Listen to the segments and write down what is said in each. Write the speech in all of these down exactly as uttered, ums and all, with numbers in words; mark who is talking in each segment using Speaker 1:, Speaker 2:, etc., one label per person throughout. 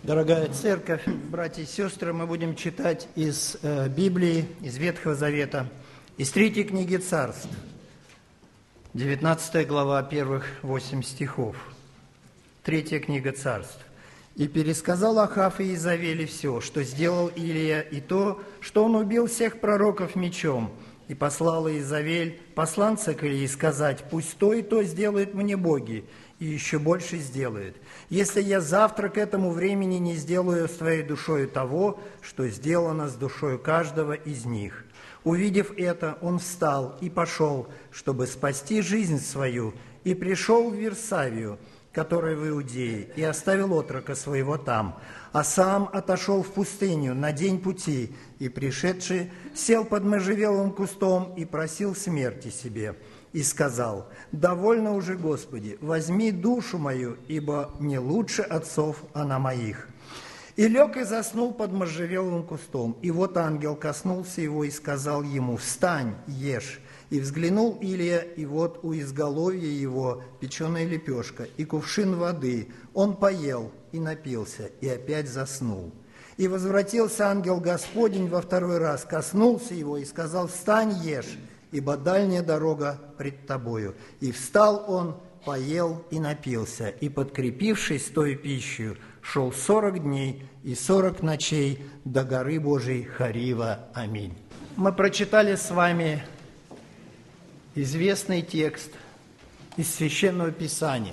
Speaker 1: Дорогая церковь, братья и сестры, мы будем читать из э, Библии, из Ветхого Завета, из третьей книги Царств, девятнадцатая глава, первых восемь стихов. Третья книга Царств. «И пересказал Ахав и Иезавели все, что сделал Илия, и то, что он убил всех пророков мечом. И послал Иезавель посланца к Илии сказать: пусть то и то сделают мне боги, и еще больше сделают, если я завтра к этому времени не сделаю с твоей душою того, что сделано с душою каждого из них». Увидев это, он встал и пошел, чтобы спасти жизнь свою, и пришел в Вирсавию, которая в Иудее, и оставил отрока своего там, а сам отошел в пустыню на день пути, и, пришедший, сел под можжевеловым кустом и просил смерти себе, и сказал: «Довольно уже, Господи, возьми душу мою, ибо не лучше отцов она моих». И лег и заснул под можжевеловым кустом, и вот ангел коснулся его и сказал ему: «Встань, ешь». И взглянул Илия, и вот у изголовья его печеная лепешка и кувшин воды. Он поел и напился, и опять заснул. И возвратился ангел Господень во второй раз, коснулся его и сказал: «Встань, ешь, ибо дальняя дорога пред тобою». И встал он, поел и напился, и, подкрепившись той пищей, шел сорок дней и сорок ночей до горы Божией Хорива. Аминь. Мы прочитали с вами известный текст из Священного Писания.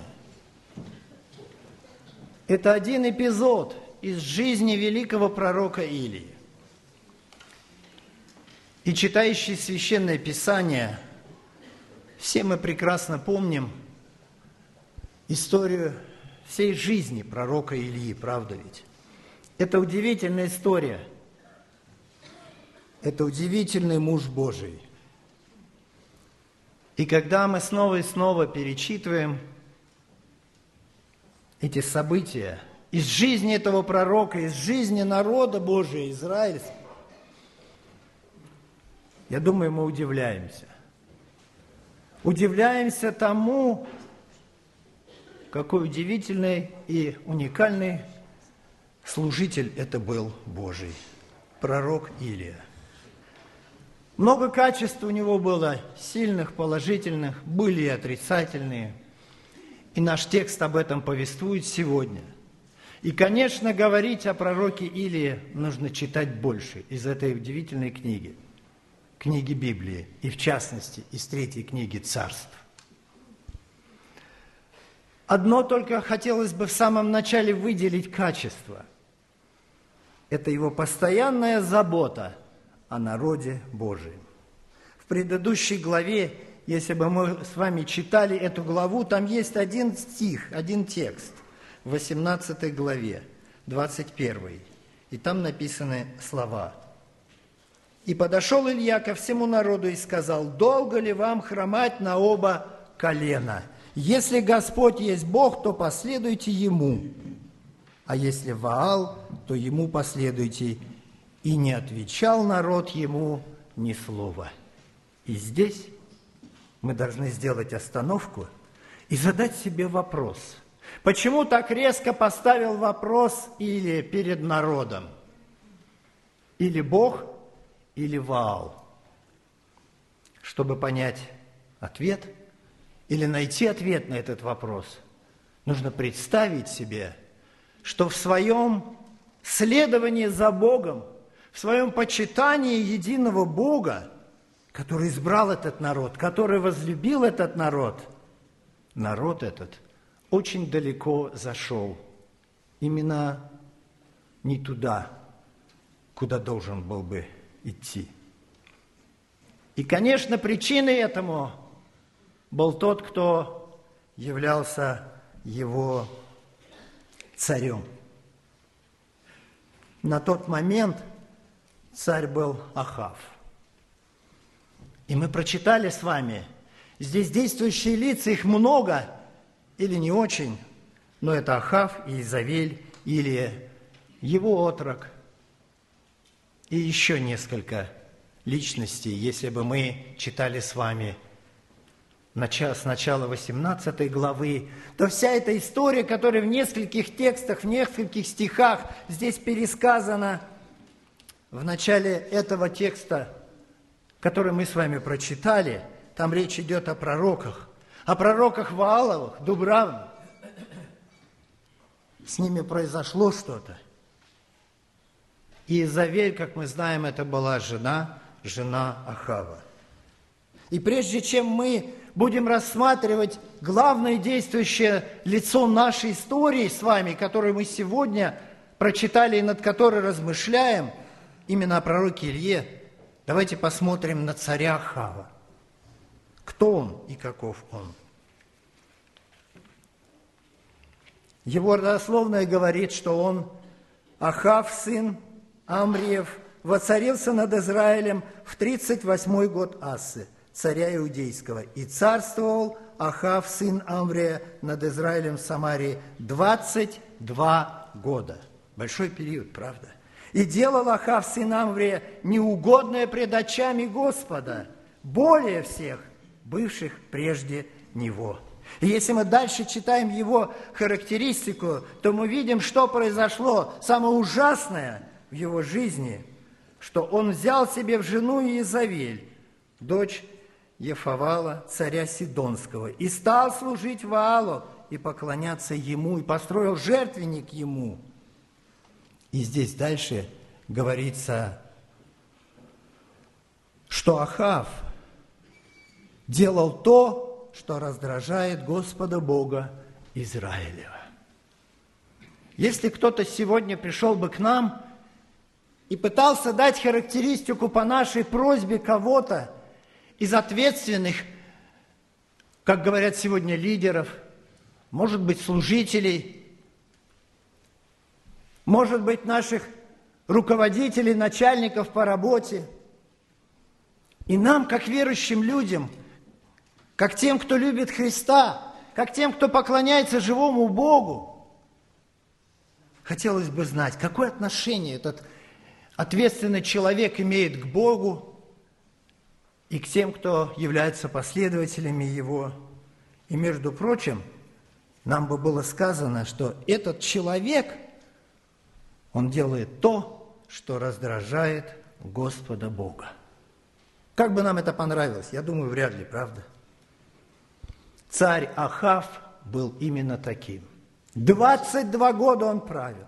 Speaker 1: Это один эпизод из жизни великого пророка Илии. И читающие Священное Писание, все мы прекрасно помним историю всей жизни пророка Илии, правда ведь? Это удивительная история. Это удивительный муж Божий. И когда мы снова и снова перечитываем эти события из жизни этого пророка, из жизни народа Божия, израильского, я думаю, мы удивляемся. Удивляемся тому, какой удивительный и уникальный служитель это был Божий, пророк Илия. Много качеств у него было, сильных, положительных, были и отрицательные. И наш текст об этом повествует сегодня. И, конечно, говорить о пророке Илии нужно читать больше из этой удивительной книги, книги Библии, и в частности из третьей книги Царств. Одно только хотелось бы в самом начале выделить качество. Это его постоянная забота о народе Божием. В предыдущей главе, если бы мы с вами читали эту главу, там есть один стих, один текст в восемнадцатой главе, двадцать первый. И там написаны слова: «И подошел Илья ко всему народу и сказал: долго ли вам хромать на оба колена? Если Господь есть Бог, то последуйте Ему, а если Ваал, то Ему последуйте». И не отвечал народ ему ни слова. И здесь мы должны сделать остановку и задать себе вопрос. Почему так резко поставил вопрос или перед народом? Или Бог, или Ваал? Чтобы понять ответ или найти ответ на этот вопрос, нужно представить себе, что в своем следовании за Богом, в своем почитании единого Бога, который избрал этот народ, который возлюбил этот народ, народ этот очень далеко зашел. Именно не туда, куда должен был бы идти. И, конечно, причиной этому был тот, кто являлся его царем. На тот момент царь был Ахав. И мы прочитали с вами, здесь действующие лица, их много или не очень, но это Ахав, Иезавель, Илия, его отрок и еще несколько личностей, если бы мы читали с вами с начала восемнадцатой главы, то вся эта история, которая в нескольких текстах, в нескольких стихах здесь пересказана, в начале этого текста, который мы с вами прочитали, там речь идет о пророках, о пророках Вааловых, Дубравных. С ними произошло что-то. И Иезавель, как мы знаем, это была жена, жена Ахава. И прежде чем мы будем рассматривать главное действующее лицо нашей истории с вами, которую мы сегодня прочитали и над которой размышляем, именно о пророке Илье, давайте посмотрим на царя Ахава. Кто он и каков он? Его родословное говорит, что он, Ахав, сын Амриев, воцарился над Израилем в тридцать восьмой год Ассы, царя Иудейского, и царствовал Ахав, сын Амрия, над Израилем в Самарии двадцать два года. Большой период, правда? И делал Ахав, сын Амрия, неугодное пред очами Господа, более всех бывших прежде него. И если мы дальше читаем его характеристику, то мы видим, что произошло. Самое ужасное в его жизни, что он взял себе в жену Иезавель, дочь Ефавала, царя Сидонского, и стал служить Ваалу и поклоняться ему, и построил жертвенник ему. И здесь дальше говорится, что Ахав делал то, что раздражает Господа Бога Израилева. Если кто-то сегодня пришел бы к нам и пытался дать характеристику по нашей просьбе кого-то из ответственных, как говорят сегодня, лидеров, может быть, служителей, может быть, наших руководителей, начальников по работе, и нам, как верующим людям, как тем, кто любит Христа, как тем, кто поклоняется живому Богу, хотелось бы знать, какое отношение этот ответственный человек имеет к Богу и к тем, кто является последователями Его. И, между прочим, нам бы было сказано, что этот человек, он делает то, что раздражает Господа Бога. Как бы нам это понравилось? Я думаю, вряд ли, правда? Царь Ахав был именно таким. двадцать два года он правил.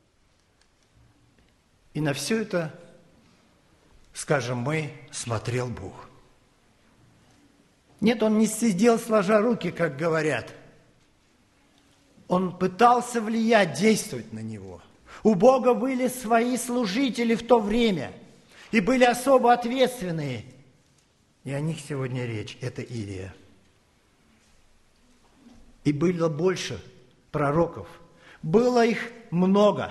Speaker 1: И на все это, скажем мы, смотрел Бог. Нет, он не сидел сложа руки, как говорят. Он пытался влиять, действовать на него. У Бога были свои служители в то время, и были особо ответственные. И о них сегодня речь. Это Илия. И было больше пророков. Было их много.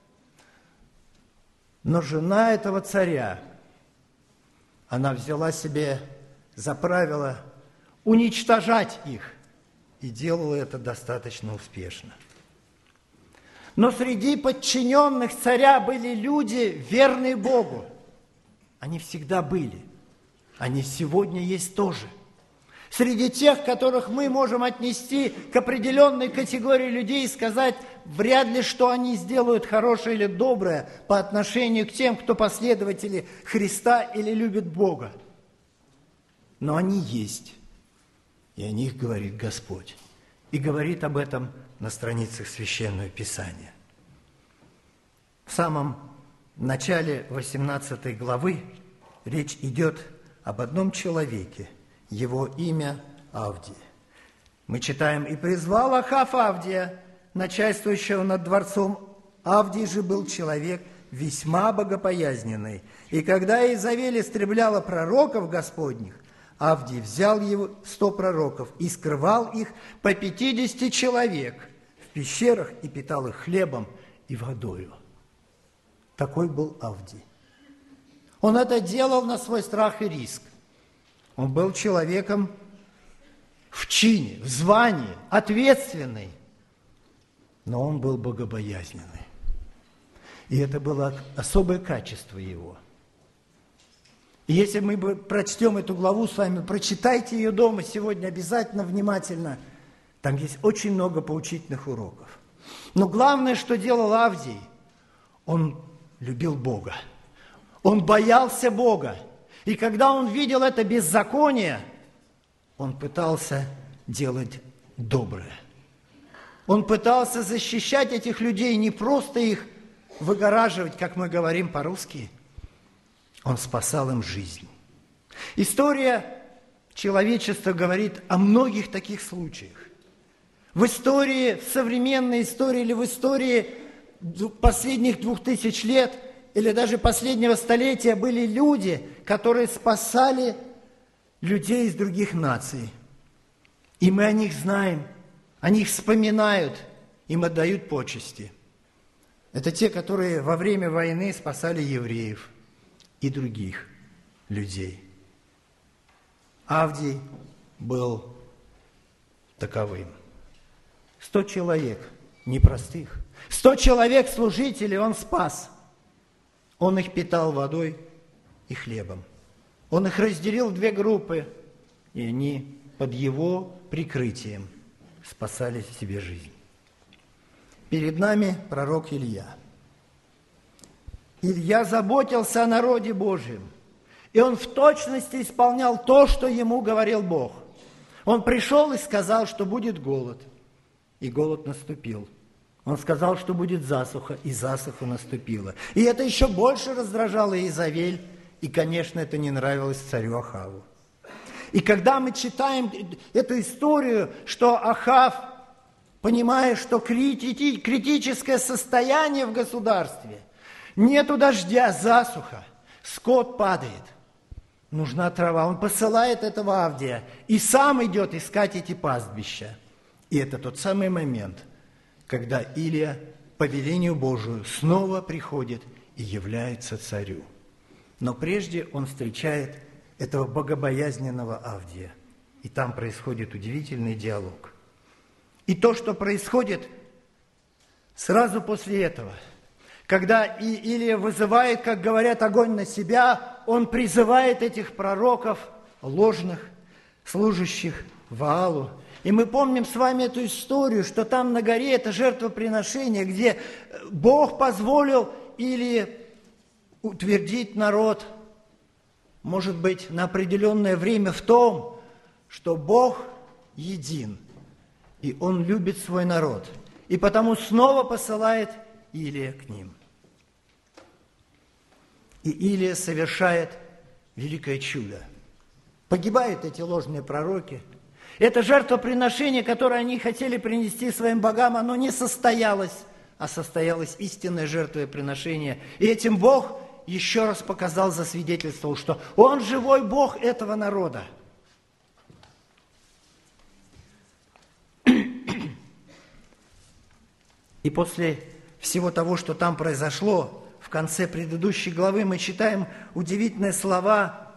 Speaker 1: Но жена этого царя, она взяла себе за правило уничтожать их. И делала это достаточно успешно. Но среди подчиненных царя были люди, верные Богу. Они всегда были. Они сегодня есть тоже. Среди тех, которых мы можем отнести к определенной категории людей и сказать, вряд ли, что они сделают хорошее или доброе по отношению к тем, кто последователи Христа или любит Бога. Но они есть, и о них говорит Господь. И говорит об этом на страницах Священного Писания. В самом начале восемнадцатой главы речь идет об одном человеке. Его имя Авдий. Мы читаем, «И призвал Ахав Авдия, начальствующего над дворцом. Авдий же был человек весьма богопоязненный. И когда Иезавель истребляла пророков Господних, Авдий взял его сто пророков и скрывал их по пятидесяти человек в пещерах и питал их хлебом и водою». Такой был Авдий. Он это делал на свой страх и риск. Он был человеком в чине, в звании, ответственный, но он был богобоязненный. И это было особое качество его. И если мы прочтем эту главу с вами, прочитайте ее дома сегодня обязательно внимательно. Там есть очень много поучительных уроков. Но главное, что делал Авдий, он любил Бога. Он боялся Бога. И когда он видел это беззаконие, он пытался делать доброе. Он пытался защищать этих людей, не просто их выгораживать, как мы говорим по-русски. Он спасал им жизнь. История человечества говорит о многих таких случаях. В истории, в современной истории или в истории последних двух тысяч лет, или даже последнего столетия были люди, которые спасали людей из других наций. И мы о них знаем, о них вспоминают, им отдают почести. Это те, которые во время войны спасали евреев и других людей. Авдий был таковым. Сто человек непростых, сто человек служителей он спас. Он их питал водой и хлебом. Он их разделил в две группы, и они под его прикрытием спасали себе жизнь. Перед нами пророк Илья. Илья заботился о народе Божьем, и он в точности исполнял то, что ему говорил Бог. Он пришел и сказал, что будет голод, и голод наступил. Он сказал, что будет засуха, и засуха наступила. И это еще больше раздражало Иезавель, и, конечно, это не нравилось царю Ахаву. И когда мы читаем эту историю, что Ахав, понимая, что крити- критическое состояние в государстве, нету дождя, засуха, скот падает, нужна трава, он посылает этого Авдия и сам идет искать эти пастбища. И это тот самый момент, когда Илия по велению Божию снова приходит и является царю. Но прежде он встречает этого богобоязненного Авдия. И там происходит удивительный диалог. И то, что происходит сразу после этого, когда Илия вызывает, как говорят, огонь на себя, он призывает этих пророков ложных, служащих Ваалу. И мы помним с вами эту историю, что там на горе это жертвоприношение, где Бог позволил Илии утвердить народ, может быть, на определенное время в том, что Бог един, и Он любит свой народ, и потому снова посылает Илия к ним. И Илия совершает великое чудо. Погибают эти ложные пророки. Это жертвоприношение, которое они хотели принести своим богам, оно не состоялось, а состоялось истинное жертвоприношение. И этим Бог еще раз показал, засвидетельствовал, что Он живой Бог этого народа. И после всего того, что там произошло, в конце предыдущей главы мы читаем удивительные слова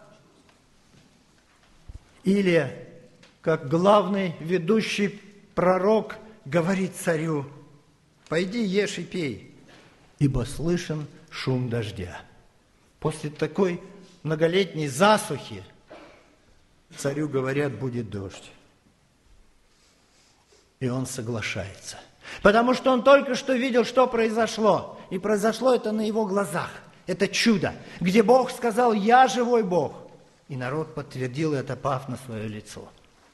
Speaker 1: Илия, как главный ведущий пророк, говорит царю: «Пойди, ешь и пей, ибо слышен шум дождя». После такой многолетней засухи царю говорят: будет дождь. И он соглашается. Потому что он только что видел, что произошло. И произошло это на его глазах. Это чудо, где Бог сказал: «Я живой Бог». И народ подтвердил это, пав на свое лицо.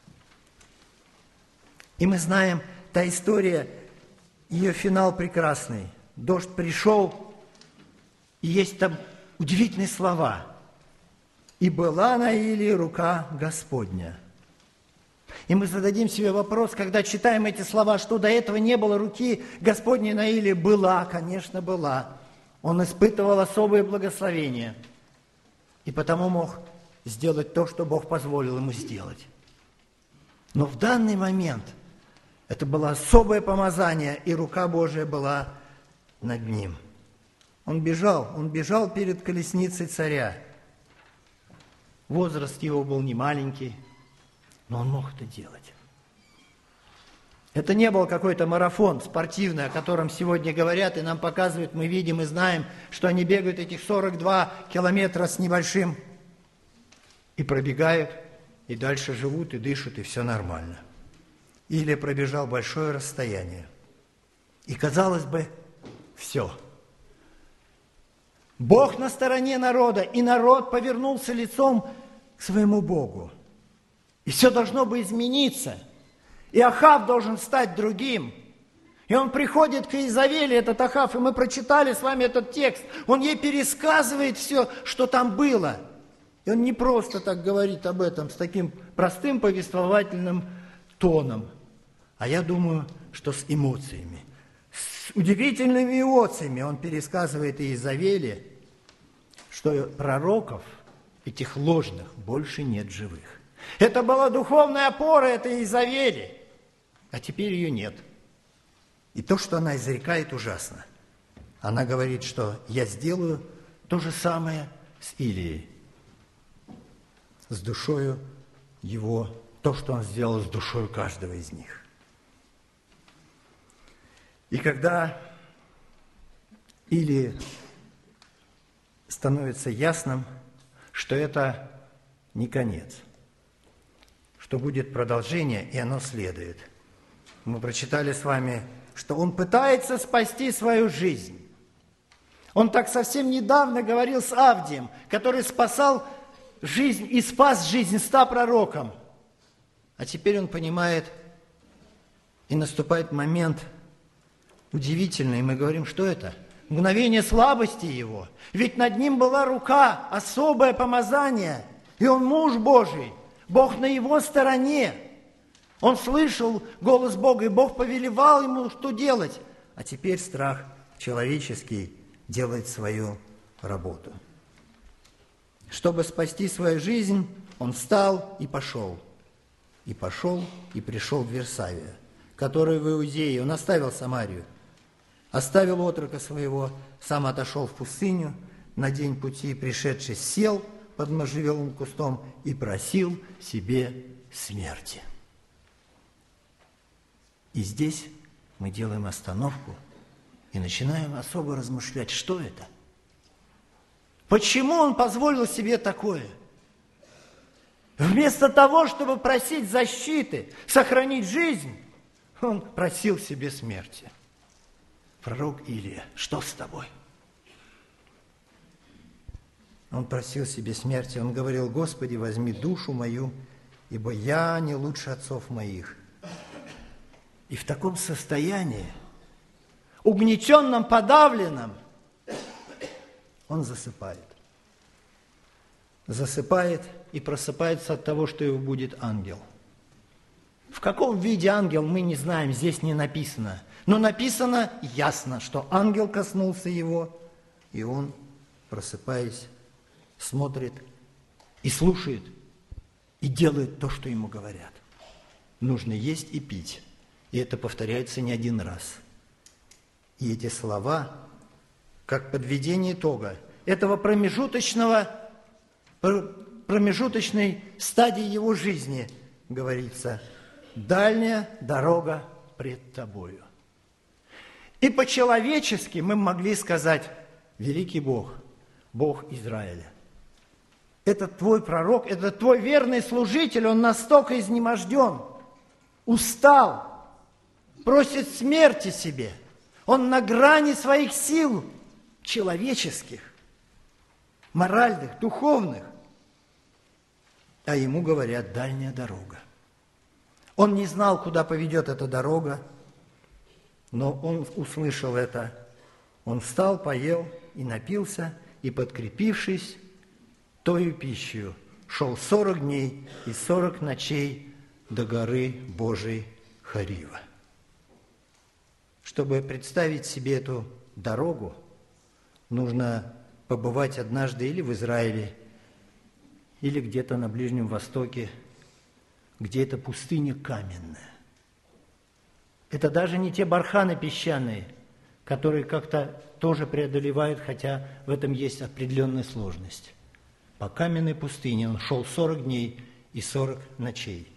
Speaker 1: И мы знаем, та история, ее финал прекрасный. Дождь пришел, и есть там удивительные слова. «И была на Илии рука Господня». И мы зададим себе вопрос, когда читаем эти слова, что до этого не было руки Господней на Илии. Была, конечно, была. Он испытывал особые благословения. И потому мог сделать то, что Бог позволил ему сделать. Но в данный момент это было особое помазание, и рука Божия была над ним. Он бежал, он бежал перед колесницей царя. Возраст его был не маленький, но он мог это делать. Это не был какой-то марафон спортивный, о котором сегодня говорят, и нам показывают, мы видим и знаем, что они бегают этих сорок два километра с небольшим. и пробегают, и дальше живут, и дышат, и все нормально. Илия пробежал большое расстояние. И, казалось бы, все. Бог на стороне народа, и народ повернулся лицом к своему Богу. И все должно бы измениться. И Ахав должен стать другим. И он приходит к Иезавели, этот Ахав, и мы прочитали с вами этот текст. Он ей пересказывает все, что там было. И он не просто так говорит об этом с таким простым повествовательным тоном, а я думаю, что с эмоциями. С удивительными эмоциями он пересказывает Иезавели, что пророков, этих ложных, больше нет живых. Это была духовная опора этой Иезавели, а теперь ее нет. И то, что она изрекает, ужасно. Она говорит, что я сделаю то же самое с Илией, с душою его, то, что он сделал с душой каждого из них. И когда Илии становится ясным, что это не конец, что будет продолжение, и оно следует. Мы прочитали с вами, что он пытается спасти свою жизнь. Он так совсем недавно говорил с Авдием, который спасал жизнь и спас жизнь ста пророкам. А теперь он понимает, и наступает момент удивительный, и мы говорим, что это? Мгновение слабости его. Ведь над ним была рука, особое помазание, и он муж Божий, Бог на его стороне. Он слышал голос Бога, и Бог повелевал ему, что делать. А теперь страх человеческий делает свою работу. Чтобы спасти свою жизнь, он встал и пошел. И пошел, и пришел в Вирсавию, который в Иудее. Он оставил Самарию, оставил отрока своего, сам отошел в пустыню, на день пути пришедший сел под можжевелым кустом и просил себе смерти. И здесь мы делаем остановку и начинаем особо размышлять, что это? Почему он позволил себе такое? Вместо того, чтобы просить защиты, сохранить жизнь, он просил себе смерти. Пророк Илия, что с тобой? Он просил себе смерти, он говорил: Господи, возьми душу мою, ибо я не лучше отцов моих. И в таком состоянии, угнетенном, подавленном, он засыпает. Засыпает и просыпается от того, что его будет ангел. В каком виде ангел, мы не знаем, здесь не написано. Но написано ясно, что ангел коснулся его, и он, просыпаясь, смотрит и слушает, и делает то, что ему говорят. Нужно есть и пить. И это повторяется не один раз. И эти слова, как подведение итога этого промежуточного, промежуточной стадии его жизни, говорится: «Дальняя дорога пред тобою». И по-человечески мы могли сказать: великий Бог, Бог Израиля. Это твой пророк, это твой верный служитель, он настолько изнеможден, устал, просит смерти себе. Он на грани своих сил человеческих, моральных, духовных. А ему говорят: дальняя дорога. Он не знал, куда поведет эта дорога, но он услышал это. Он встал, поел и напился, и, подкрепившись тою пищей, шел сорок дней и сорок ночей до горы Божией Хорива. Чтобы представить себе эту дорогу, нужно побывать однажды или в Израиле, или где-то на Ближнем Востоке, где эта пустыня каменная. Это даже не те барханы песчаные, которые как-то тоже преодолевают, хотя в этом есть определенная сложность. По каменной пустыне он шел сорок дней и сорок ночей.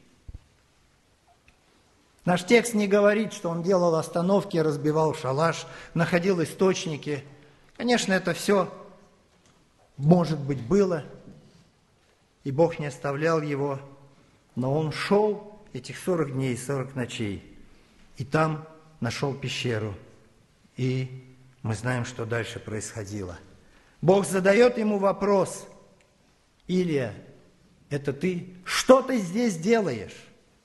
Speaker 1: Наш текст не говорит, что он делал остановки, разбивал шалаш, находил источники. Конечно, это все, может быть, было. и Бог не оставлял его, но он шел этих сорок дней, сорок ночей, и там нашел пещеру. И мы знаем, что дальше происходило. Бог задает ему вопрос: Илия, это ты? Что ты здесь делаешь?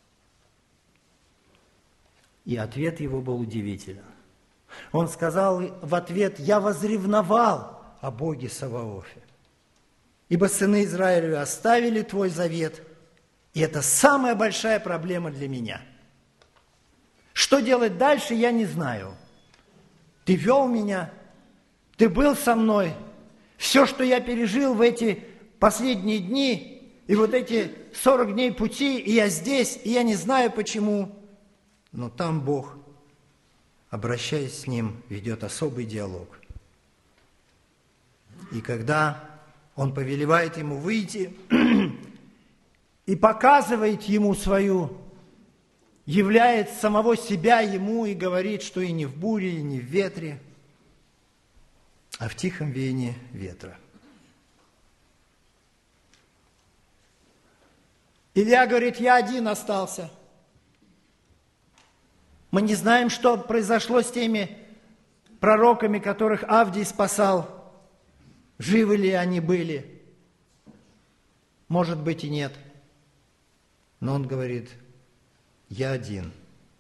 Speaker 1: И ответ его был удивителен. Он сказал в ответ: я возревновал о Боге Саваофе, ибо сыны Израилевы оставили твой завет, и это самая большая проблема для меня. Что делать дальше, я не знаю. Ты вел меня, ты был со мной. Все, что я пережил в эти последние дни, и вот эти сорок дней пути, и я здесь, и я не знаю почему. Но там Бог, обращаясь с ним, ведет особый диалог. И когда он повелевает ему выйти и показывает ему свою, являет самого себя ему и говорит, что и не в буре, и не в ветре, а в тихом веянии ветра. Илья говорит: я один остался. Мы не знаем, что произошло с теми пророками, которых Авдий спасал. Живы ли они были? Может быть и нет. Но он говорит: я один.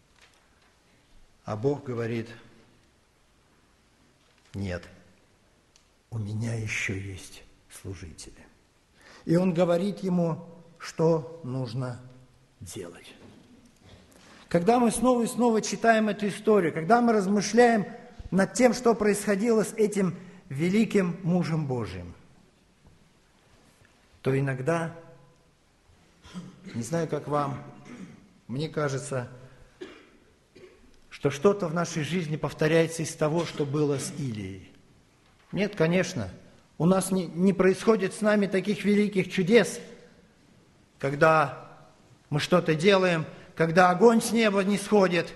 Speaker 1: А Бог говорит: нет, у меня еще есть служители. И он говорит ему, что нужно делать. Когда мы снова и снова читаем эту историю, когда мы размышляем над тем, что происходило с этим великим мужем Божиим, то иногда, не знаю, как вам, мне кажется, что что-то в нашей жизни повторяется из того, что было с Илией. Нет, конечно, у нас не, не происходит с нами таких великих чудес, когда мы что-то делаем, когда огонь с неба не сходит.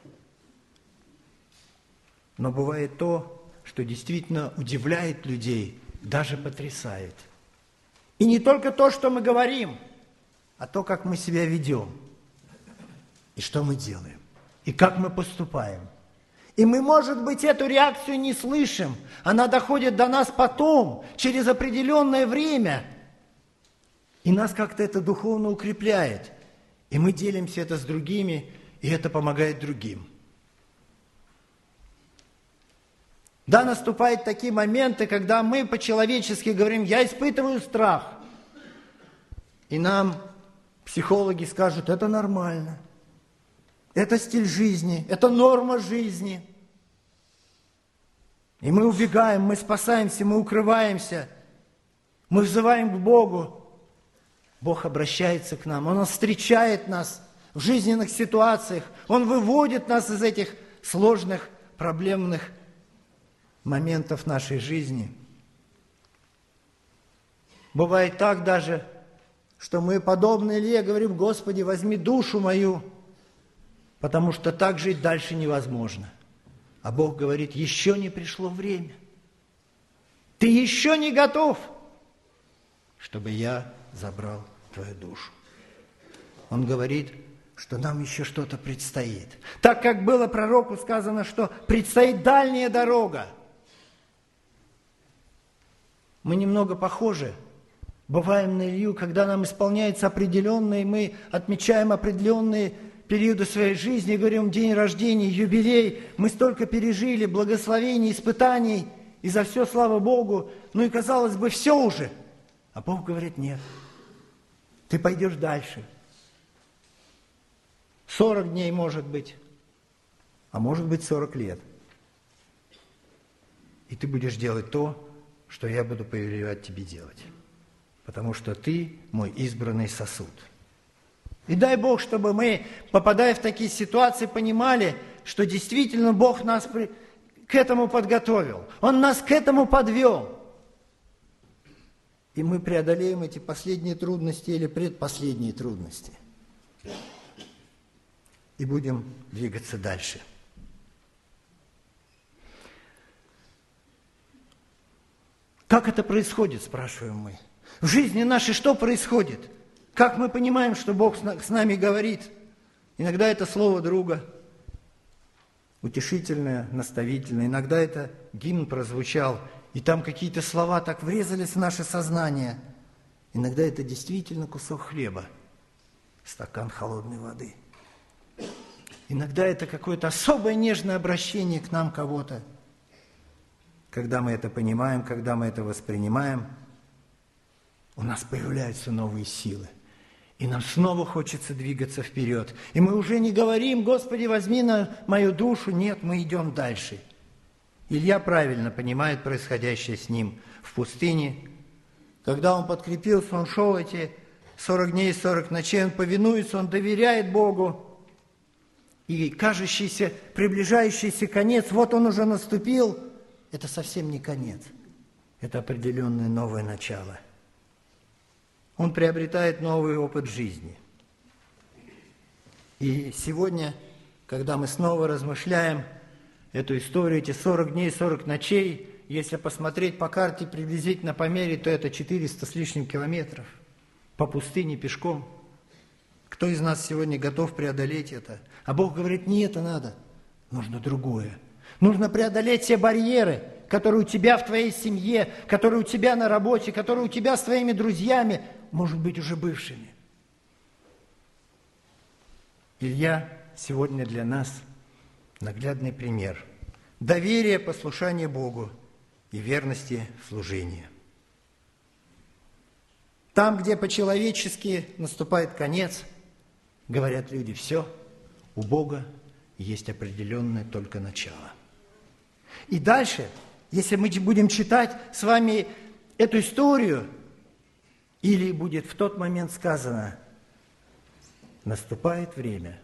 Speaker 1: Но бывает то, что действительно удивляет людей, даже потрясает. И не только то, что мы говорим, а то, как мы себя ведем, и что мы делаем, и как мы поступаем. И мы, может быть, эту реакцию не слышим, она доходит до нас потом, через определенное время, и нас как-то это духовно укрепляет. И мы делимся это с другими, и это помогает другим. Да, наступают такие моменты, когда мы по-человечески говорим: я испытываю страх. И нам психологи скажут: это нормально, это стиль жизни, это норма жизни. И мы убегаем, мы спасаемся, мы укрываемся, мы взываем к Богу. Бог обращается к нам, Он встречает нас в жизненных ситуациях, Он выводит нас из этих сложных, проблемных моментов нашей жизни. Бывает так даже, что мы, подобно Илье, говорим: Господи, возьми душу мою, потому что так жить дальше невозможно. А Бог говорит: еще не пришло время, ты еще не готов, чтобы я забрал твою душу. Он говорит, что нам еще что-то предстоит. Так как было пророку сказано, что предстоит дальняя дорога. Мы немного похожи, бываем на Илью, когда нам исполняется определенные, мы отмечаем определенные периоды своей жизни, говорим: день рождения, юбилей, мы столько пережили, благословений, испытаний, и за все слава Богу. Ну и казалось бы, все уже. А Бог говорит: нет. Ты пойдешь дальше. Сорок дней, может быть, а может быть сорок лет. И ты будешь делать то, что я буду повелевать тебе делать. Потому что ты мой избранный сосуд. И дай Бог, чтобы мы, попадая в такие ситуации, понимали, что действительно Бог нас к этому подготовил. Он нас к этому подвел. И мы преодолеем эти последние трудности или предпоследние трудности. И будем двигаться дальше. Как это происходит, спрашиваем мы? В жизни нашей что происходит? Как мы понимаем, что Бог с нами говорит? Иногда это слово друга, утешительное, наставительное. Иногда это гимн прозвучал, и там какие-то слова так врезались в наше сознание. Иногда это действительно кусок хлеба, стакан холодной воды. Иногда это какое-то особое нежное обращение к нам кого-то. Когда мы это понимаем, когда мы это воспринимаем, у нас появляются новые силы. И нам снова хочется двигаться вперед. И мы уже не говорим: «Господи, возьми на мою душу». Нет, мы идем дальше. Илья правильно понимает происходящее с ним в пустыне. Когда он подкрепился, он шел эти сорок дней и сорок ночей, он повинуется, он доверяет Богу. И кажущийся, приближающийся конец, вот он уже наступил, это совсем не конец. Это определенное новое начало. Он приобретает новый опыт жизни. И сегодня, когда мы снова размышляем эту историю, эти сорок дней, сорок ночей, если посмотреть по карте, приблизительно померить, то это четыреста с лишним километров по пустыне пешком. Кто из нас сегодня готов преодолеть это? А Бог говорит: не это надо, нужно другое. Нужно преодолеть все барьеры, которые у тебя в твоей семье, которые у тебя на работе, которые у тебя с твоими друзьями, может быть, уже бывшими. Илья сегодня для нас наглядный пример доверия, послушания Богу и верности в служении. Там, где по-человечески наступает конец, говорят люди: все, у Бога есть определенное только начало. И дальше, если мы будем читать с вами эту историю, или будет в тот момент сказано: наступает время,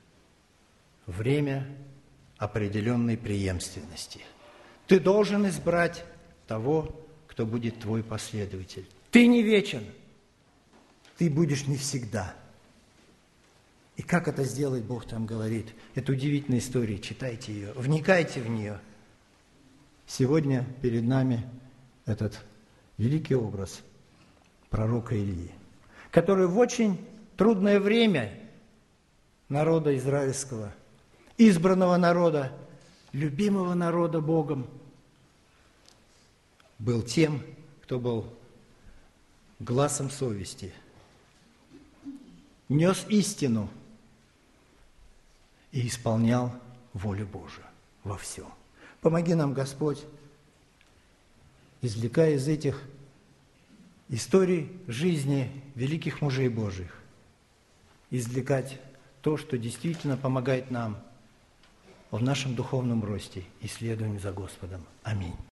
Speaker 1: время определенной преемственности. Ты должен избрать того, кто будет твой последователь. Ты не вечен, ты будешь не всегда. И как это сделать, Бог там говорит. Это удивительная история, читайте ее, вникайте в нее. Сегодня перед нами этот великий образ пророка Илии, который в очень трудное время народа израильского, избранного народа, любимого народа Богом, был тем, кто был гласом совести, нес истину и исполнял волю Божию во всем. Помоги нам, Господь, извлекая из этих историй жизни великих мужей Божьих, извлекать то, что действительно помогает нам в нашем духовном росте и следовании за Господом. Аминь.